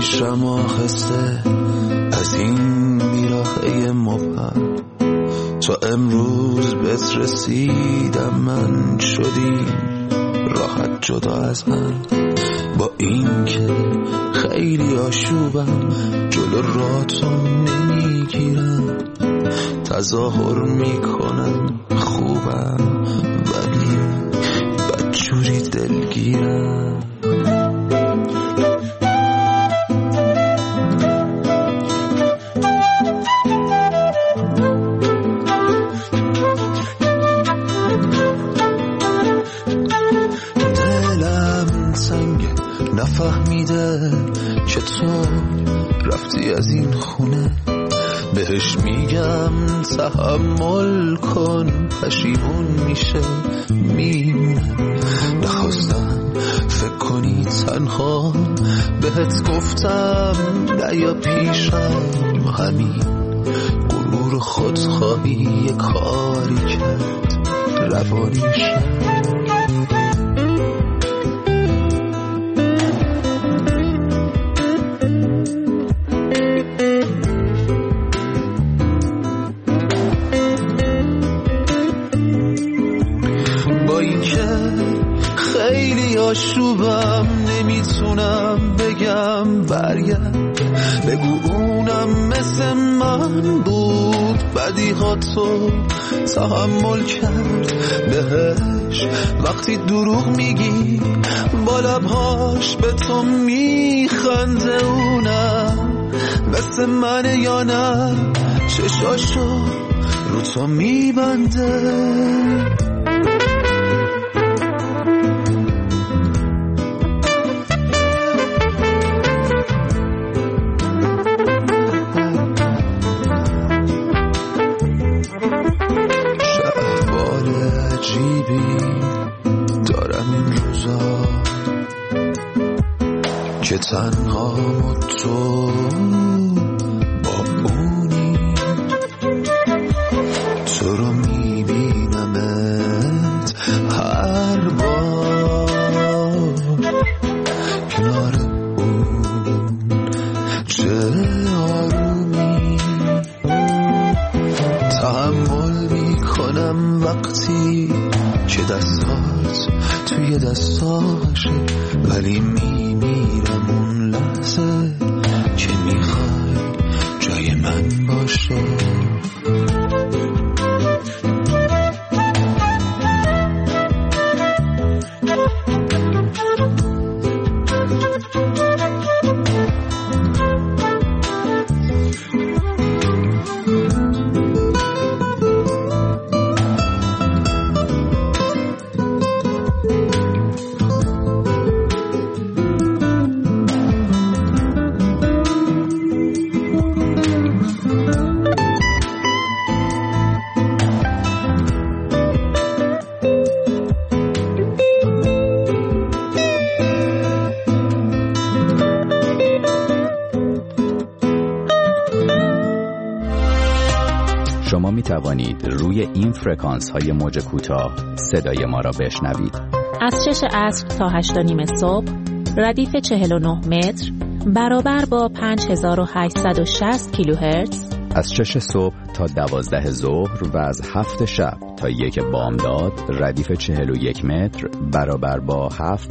میشم آخسته از این بیراهه مبهم. تا امروز بهت رسیدم من شدیم راحت جدا از هم. با این که خیلی آشوبم جلو راتو نمیگیرم. تظاهر میکنم خوبم ولی بدجوری دلگیرم. نفهمیده که تو رفتی از این خونه. بهش میگم تحمل کن پشیمون میشه میمونه. نخواستم فکر کنی تنها بهت گفتم نیا پیشم. همین غرور خودخواهی یه کاری کرد روانیشم. آشوبم نمیتونم بگم برگرد. بگو اونم مثل من بود بدیهاتو تحمل کرد. بهش وقتی دروغ میگی با لبهاش به تو میخنده. اونم مثل من یا نه چشاشو رو تو میبنده. که تنها تو با اونی تو رو میبینمت هر بار کنار اون. چه آرومی تحمل میکنم وقتی که دستات توی دستاشه. ولی میمیرم اون لحظه که میخوای جای من باشه. شما می توانید روی این فرکانس های موج کوتاه صدای ما را بشنوید. از 6 عصر تا 8 و نیم صبح ردیف 49 متر برابر با 5860 کیلوهرتز. از 6 صبح تا 12 ظهر و از 7 شب تا 1 بامداد ردیف 41 متر برابر با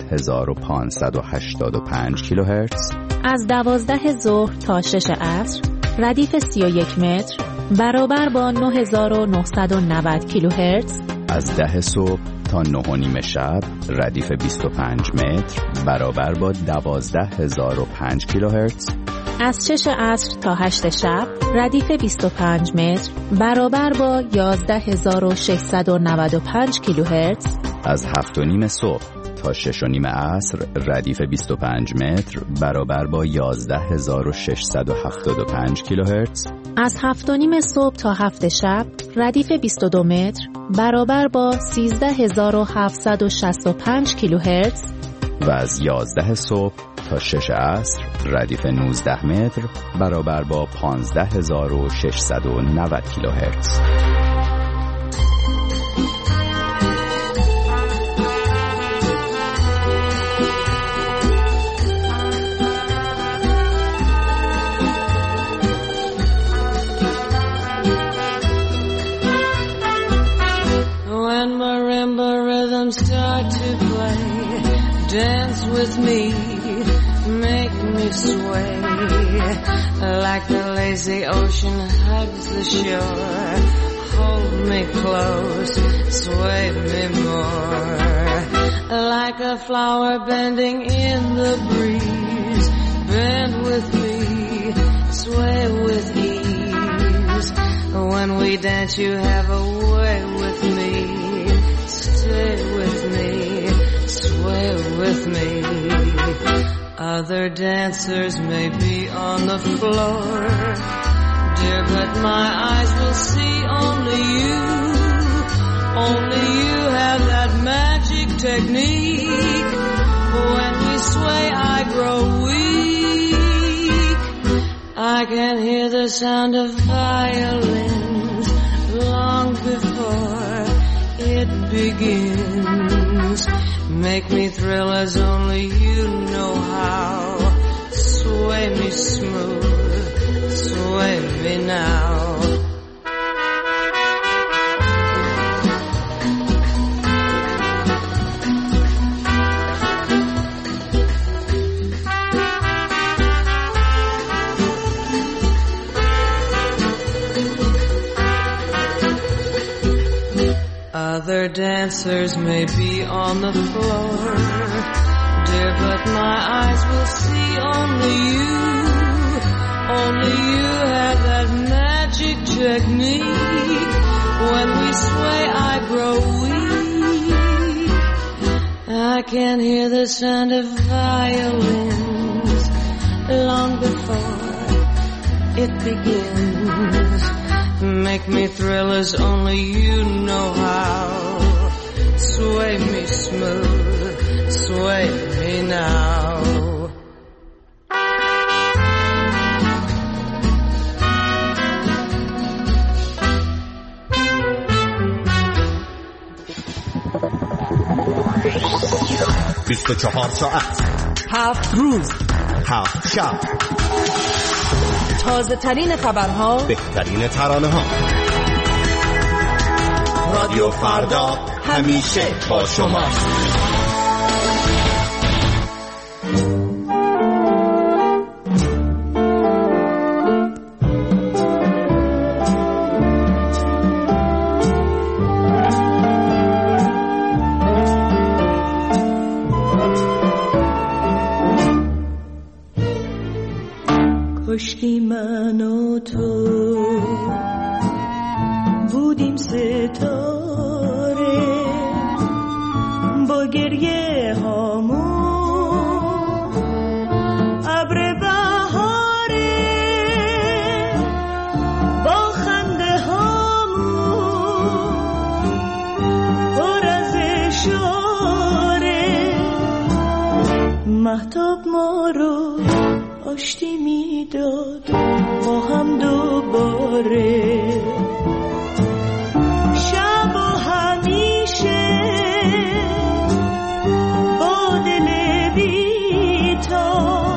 7585 کیلوهرتز. از 12 ظهر تا 6 عصر ردیف 31 متر برابر با 9990 کیلوهرتز. از 10 صبح تا 9 و نیم شب ردیف 25 متر برابر با 12005 کیلوهرتز. از 6 عصر تا 8 شب ردیف 25 متر برابر با 11695 کیلوهرتز. از 7 و نیم صبح تا 6 و نیم عصر ردیف 25 متر برابر با 11675 کیلوهرتز. از 7 و نیم صبح تا 7 شب ردیف 22 متر برابر با 13765 کیلوهرتز. و از 11 صبح تا 6 عصر ردیف 19 متر برابر با 15690 کیلوهرتز. rhythm start to play, dance with me, make me sway, like the lazy ocean hugs the shore. Hold me close, sway me more, like a flower bending in the breeze. Bend with me, sway with ease. When we dance you have a way with me. Stay with me, sway with me. Other dancers may be on the floor, dear, but my eyes will see only you. Only you have that magic technique. When we sway I grow weak. I can hear the sound of violins long before it begins. Make me thrill as only you know how. Sway me smooth, sway me now. Other dancers may be on the floor, dear, but my eyes will see only you. Only you have that magic technique. When we sway I grow weak. I can hear the sound of violins long before it begins. Make me thrill as only you know how. Sway me smooth, sway me now. بیست و 24 ساعت 7 روز 7 شب، تازه ترین خبرها، بهترین ترانه ها. رادیو فردا همیشه با شما. کشکی من و تو بودیم ستاره، با گریه هامون ابر بهاره، با خنده هامون پر از اشاره. مهتاب ما رو آشتی میداد با هم دوباره، شب و همیشه با دل بی‌تاب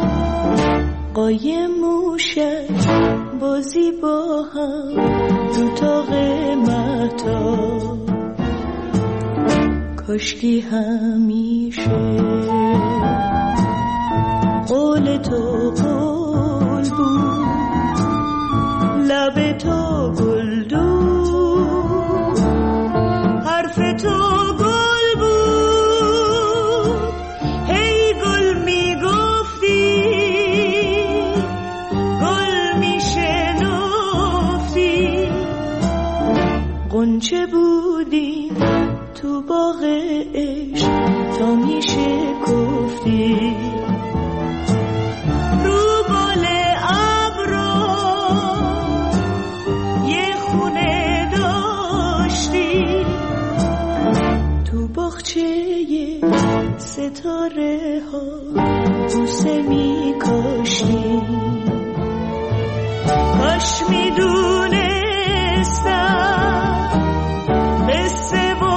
قایم موشک بازی با هم رو تاق مهتاب. کاشکی همیشه قول تو قول بود، لب تو گلدون، حرف تو گل بود. هی گل میگفتی، گل میشنفتی، غنچه بودیم تو باغ عشق تا میشکفتی. ستاره ها بوسه می کاشتیم، کاش می دونستم قصه و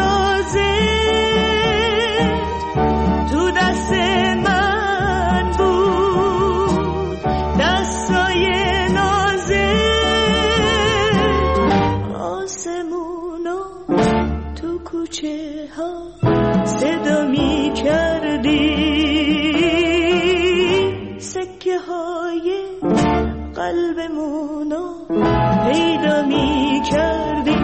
رازت تو دست من بود، دستای نازت. آسمونا تو کوچه کوچه ها صدا می کردی، سکه های قلبمونو پیدا می کردی.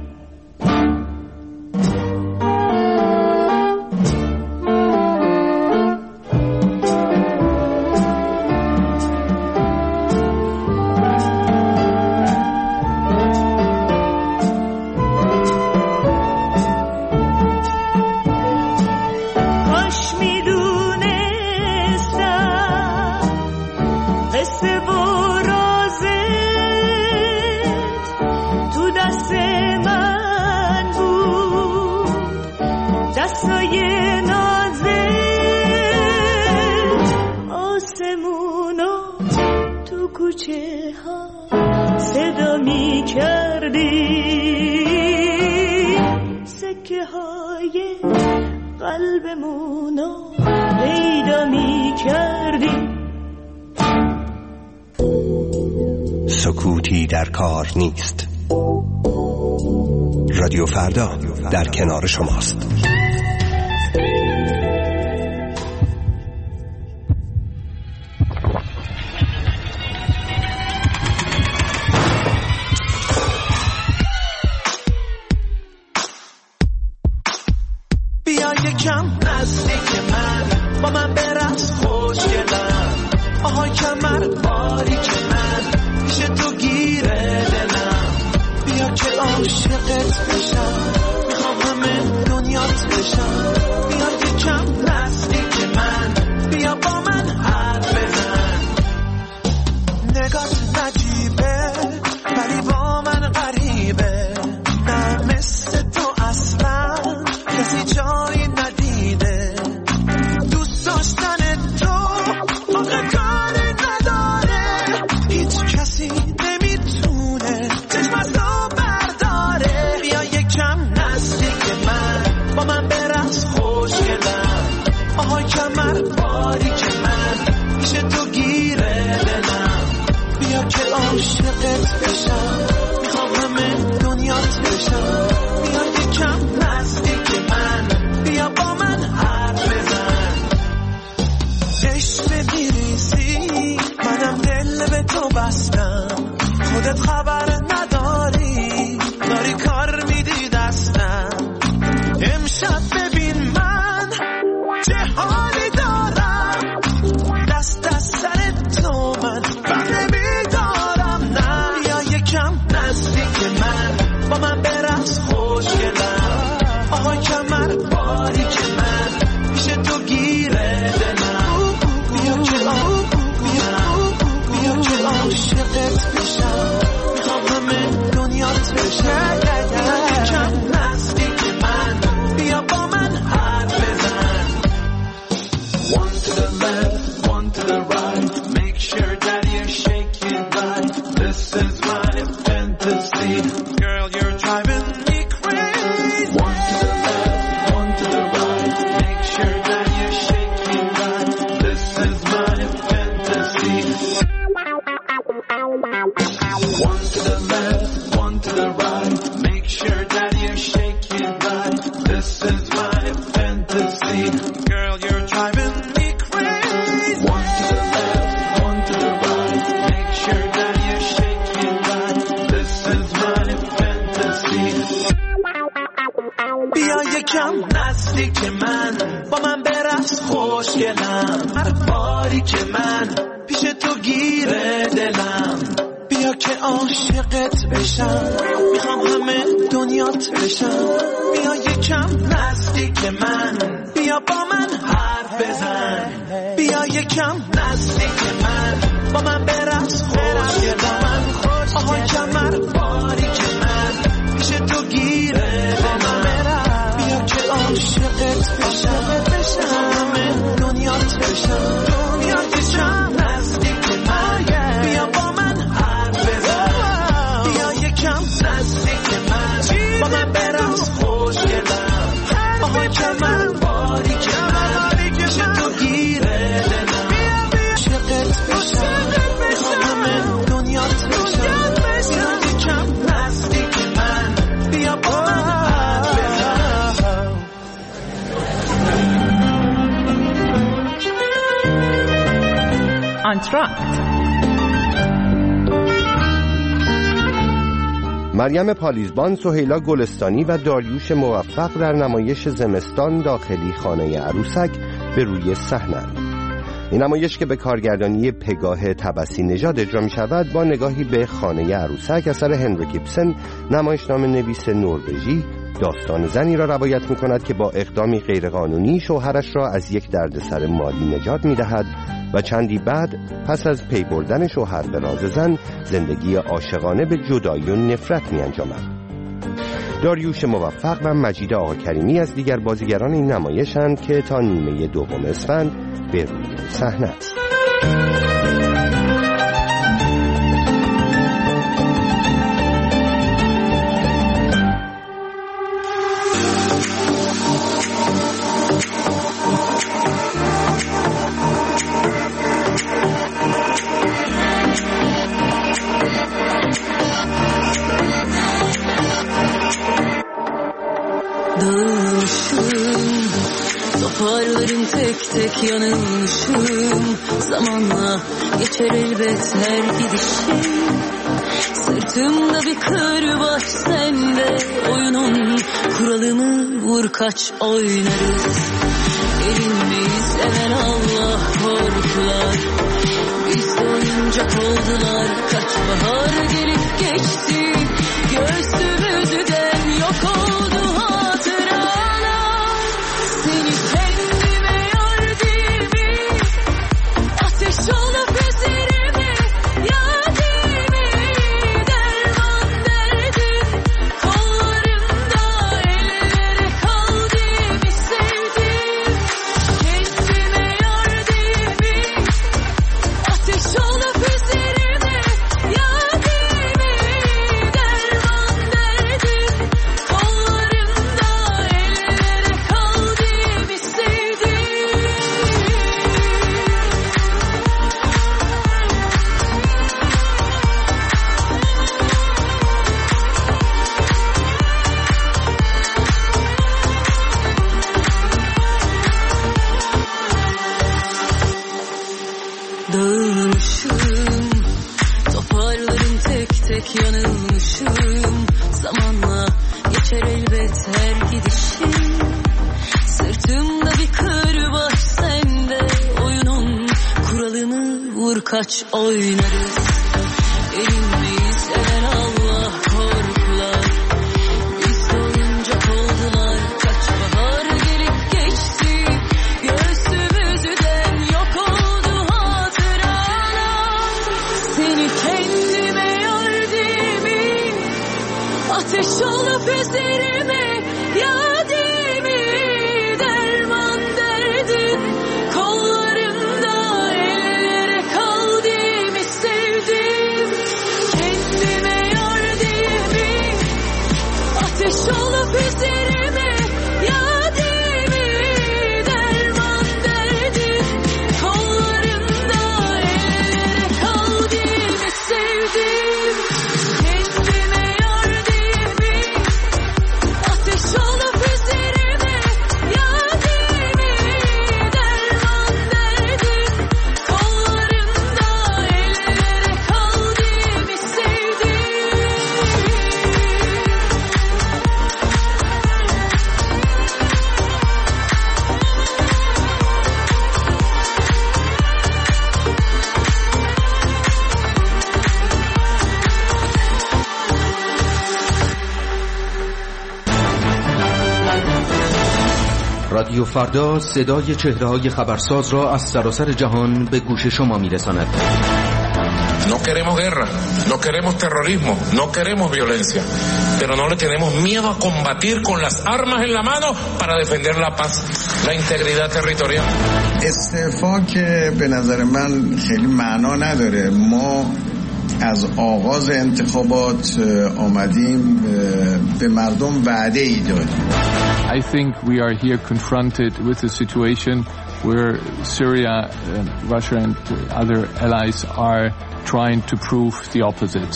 کوچه ها صدا می کردی، سکه های قلبمونو پیدا می کردی. سکوتی در کار نیست. رادیو فردا در کنار شماست. یکم نزدیک من، با من برقص خوشگلم، آهای کمر باریک من، پیش تو گیره دلم، بیا که عاشقت بشم، میخوام همه دنیات بشم. بیا یکم نزدیک من، بیا با من حرف بزن. نگات نجیبه ولی با من غریبه، نه مثل تو اصلا کسی جایی ندیده. دوست داشتن تو آقا کاری نداره، هیچ کسی نمیتونه چشمت رو برداره. بیا یکم نزدیک من، با من برقص خوشگلم، آهای کمر باریک من، پیش تو گیره دلم، بیا که عاشقت بشم، میخوام همه دنیات بشم. بیا یکم نزدیک من، بیا با من حرف بزن. عشق میریزی منم دل به تو بستم، خودت خبر نداری، داری کار میدی دستم. امشب ببین من چه حالی دارم، دست از سر تو من بر نمیدارم. نه بیا یکم نزدیک من، با من برقص خوشگلم، آهای کمر باریک من، پیش تو گیره دلم، بیا که عاشقت بشم، میخوام همه دنیات بشم. یکم نزدیک من، بیا با من حرف بزن. One to the left, one to the right, make sure that you're shaking right. This is my fantasy, girl, you're driving me crazy. One to the left, one to the right, make sure that you're shaking right. This is my fantasy. One to the left, one to the right, make sure that you're shaking right. This is my fantasy, girl, you're driving me crazy. One to the left, one to the right, make sure that you're shaking right. This is my fantasy. بیا یکم نزدیک من، با من برقص خوشگلم، هر باری که من پیش تو گیره دلم، بیا که عاشقت بشم، میخوام همه دنیات بشم. بیا یکم نزدیک من، بیا با من حرف بزن. بیا یکم نزدیک من، با من برقص خوشگلم، آهای کمر باریک من، پیش تو گیره دلم، بیا که عاشقت بشم، همه دنیات بشم. بیا یکم نزدیک من، بیا با من حرف بزن. بیا یکم نزدیک من، با من برقص خوشگلم، آهای کمر باریک من، پیش تو گیره دلم، عاشقت بشم، همه دنیات بشم. بیا یکم نزدیک من، بیا با من حرف بزن. kontrakt. مریم پالیزبان، سهیلا گلستانی و داریوش موفق در نمایش زمستان داخلی خانه عروسک به روی صحنه‌اند. این نمایش که به کارگردانی پگاه تبسی نژاد اجرا می شود با نگاهی به خانه عروسک اثر هنریک ایبسن، نمایشنامه نویس نروژی، داستان زنی را روایت می کند که با اقدامی غیرقانونی شوهرش را از یک دردسر مالی نجات می دهد و چندی بعد پس از پی بردن شوهر به راز زن زندگی عاشقانه به جدایی و نفرت می انجامد. داریوش موفق و مجید آقاکریمی از دیگر بازیگران این نمایش‌اند که تا نیمه دوم اسفند به روی صحنه است. Toparlarım tek tek yanılmışım. Zamanla geçer elbet her gidişim. Sırtımda bir kırbaç sende. Oyunun kuralını vur kaç oynarız. Erinmeyiz evvel Allah korkular. Biz de oyuncak oldular. Kaç bahar gelip geçti. Göğsümüzden yok oldu hatıralar. Seni kendime yar gibi ateş olup üzerime yadimi derman derdim kollarımda ellere kaldığımı sevdim. Kendime yar gibi ateş olup üzerime yadimi derman derdim kollarımda ellere kaldığımı sevdim. Dağılmışım, toparlarım tek tek yanılmışım. Zamanla geçer elbet her gidişim. Sırtımda bir kırbaç sende. Oyunun kuralını vur kaç oynarız. Erinmeyiz evvel Allah korkular. Biz de oyuncak oldular. Kaç bahar gelip geçti. Göğsümüzden yok oldu hatıralar. Seni kendime yar gibi ateş olup üzerime yadimi derman derdim kollarımda ellere kaldığımı sevdim. Kendime yar gibi ateş olup üzerime yadimi derman derdim kollarımda ellere kaldığımı sevdim. Kendime yar gibi ateş olup üzerime yadimi derman derdim kollarımda ellere kaldığımı sevdim. رادیو فردا صدای چهره‌های خبرساز را از سراسر جهان به گوش شما می‌رساند. No queremos guerra, no queremos terrorismo, no queremos violencia, pero no le tenemos miedo a combatir con las armas en la mano para defender la paz, la integridad territorial. استعفا که به نظر من خیلی معنا نداره. ما از آغاز انتخابات آمدیم به مردم وعده ای دادیم. I think we are here confronted with a situation where Syria, Russia and other allies are trying to prove the opposite.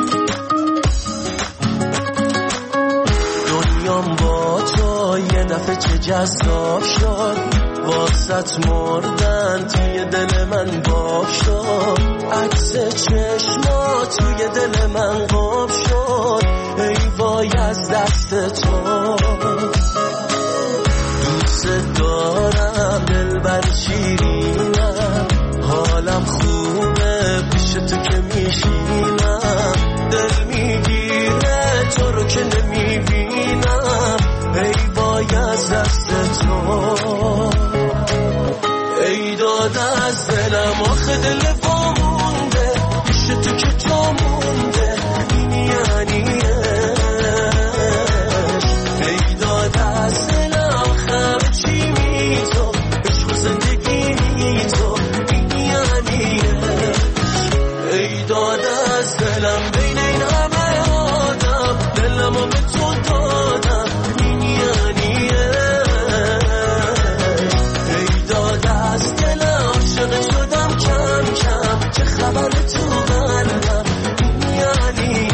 دنیام با تو یه دفعه چه جذاب شد واسط مردن توی دل من باب شد عکس چشما توی دل من قاب شد ای وای از دست تو دوست دارم دلبر شیرینم حالم خوبه پیش تو که میشینم دل میگیره تو رو که نمیبینم ای وای از دست تو ای داد از دلم آخه دل وامونده پیش تو که تو مونده این یعنی ای داد از دلم آخه چی می تو عشق و زندگی می تو این یعنی ای داد از دلم بین این همه آدم دلمو به تو دادم این یعنی ای داد از دلم عاشق شدم کم کم چه خبر تو قلبم این یعنی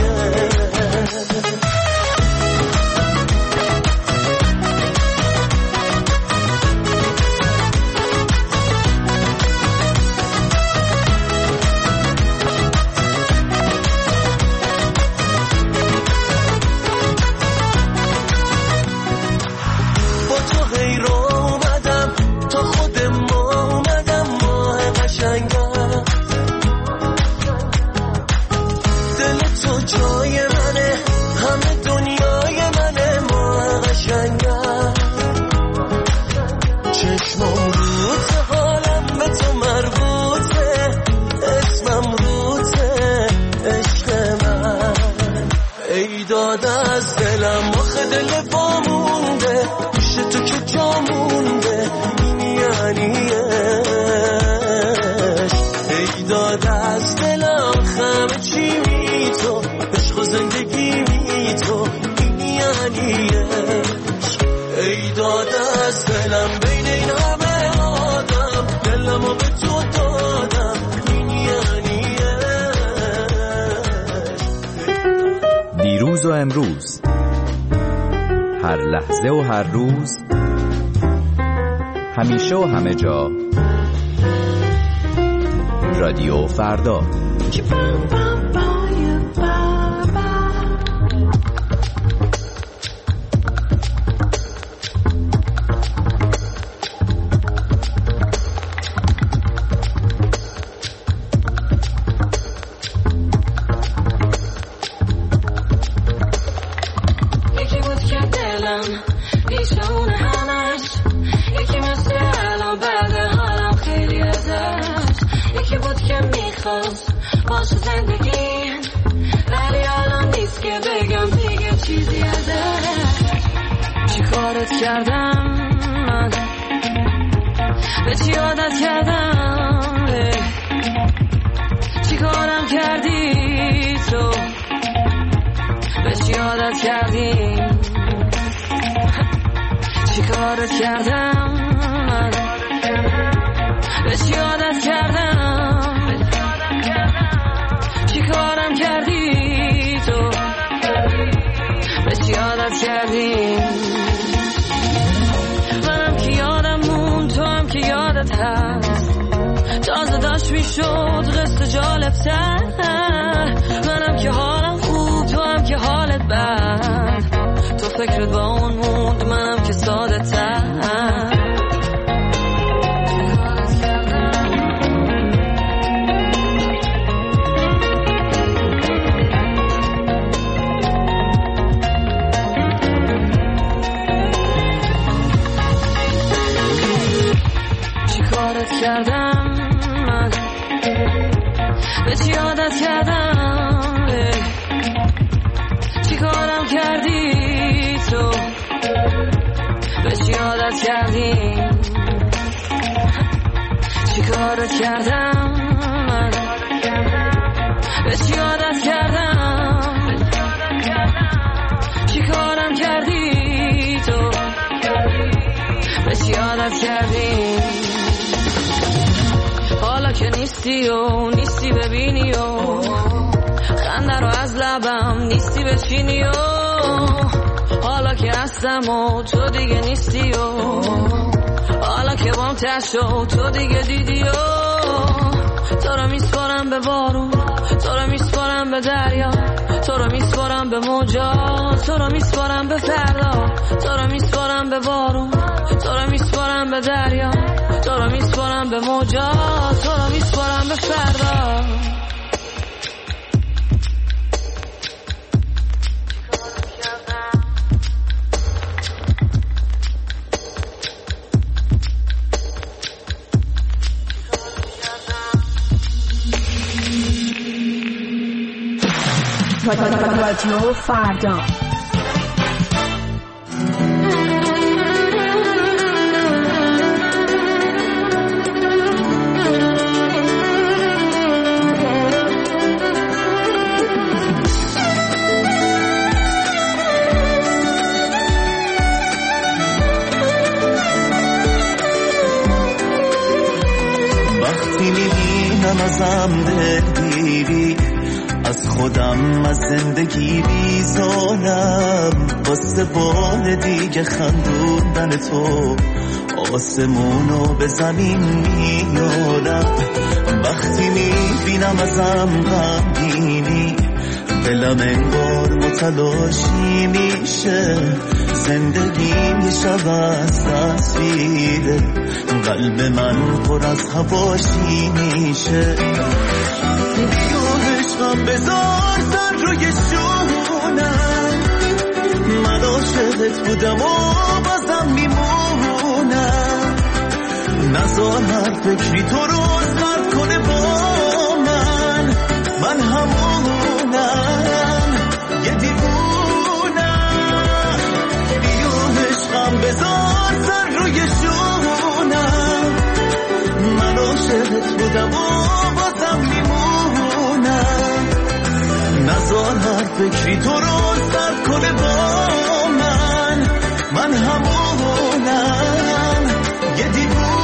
از دلم آخه دل وامونده پیش تو که جا مونده این یعنی ای داد از دلم همه چی می تو عشق و زندگی می تو این یعنی ای داد از دلم بین این همه آدم دلمو به تو دادم این یعنی دیروز و امروز هر لحظه و هر روز همیشه و همه جا رادیو فردا باشه زندگی ولی الان نیست که بگم دیگه چیزی ازش چی کارت کردم من به چی عادت کردم چی کارم کردی تو به چی عادت کردی چی کارت کردم من به چی عادت کردم چی کارم کردی تو به چی عادت کردی منم که یادم مون تو هم که یادت هست تازه داشت میشد قصه جالب تر منم که حالم خوب تو هم که حالت بد تو فکرت با اون موند منم که ساده تر کردم من به چی عادت کردم چی کارم کردی تو به چی عادت کردی چی کارت کردم من به چی عادت کردم چی کارم کردی تو به چی عادت کردی حالا که نیستی و نیستی ببینی و خنده رو از لبم نیستی بچینی و حالا که هستم و تو دیگه نیستی و حالا که بام تشو تو دیگه دیدی و تو رو میسپارم به بارون، تو رو میسپارم به دریا، تو رو میسپارم به موجا، تو رو میسپارم به فردا، تو رو میسپارم به بارون، تو رو میسپارم به دریا، تو رو میسپارم به موجا، تو رو میسپارم به فردا. رادیو فردا. وقتی میبینم ازم دلگیری، از خودم از زندگی بیزارم، واسه بار دیگه خندوندن تو آسمونو به زمین میارم. وقتی میبینم ازم غمگینی، دلم انگار متلاشی میشه، زندگیم یه شب از تصویره، قلب من پر از هواشی میشه. عشقم بذار سر روی شونم، من عاشقت بودم و بازم میمونم، نذار هر فکری تو رو سرد کنه با من، من همونم یه دیوونم. بیو عشقم بذار سر روی شونم، من عاشقت بودم و بازم میمونم، نذار هر فکری تو رو سرد کنه با من، من همونم یه دیوونم.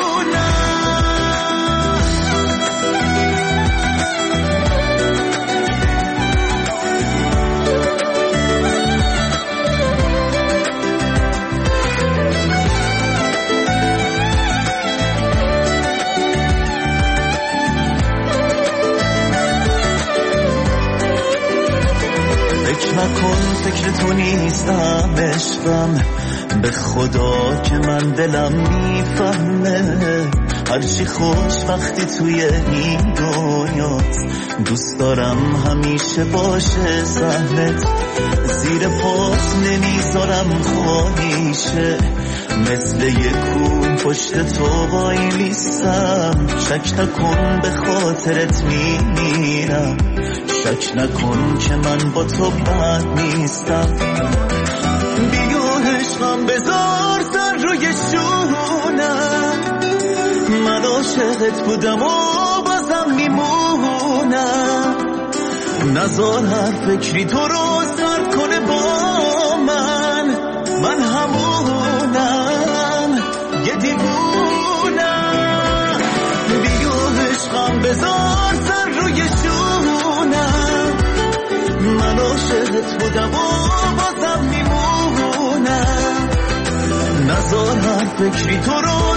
نکن فکر تو نیستم عشقم، به خدا که من دلم میفهمه، هرچی خوش وقتی توی این دنیاست، دوست دارم همیشه باشه سهمت، زیر پاس نمیذارم خواهیشه، مثل یک کون پشت تو وای میستم، شک نکن به خاطرت میمیرم، شک نکن که من با تو بد نیستم. بیو عشقم بذار سر روی شونم، من عاشقت بودم و بازم میمونم، نذار هر فکری تو رو سرد کنه با من، من همونم یه دیوونم. بیو عشقم بذار سر روی شونم، من عاشقت بودم و بازم میمونم، نذار هر فکری تو رو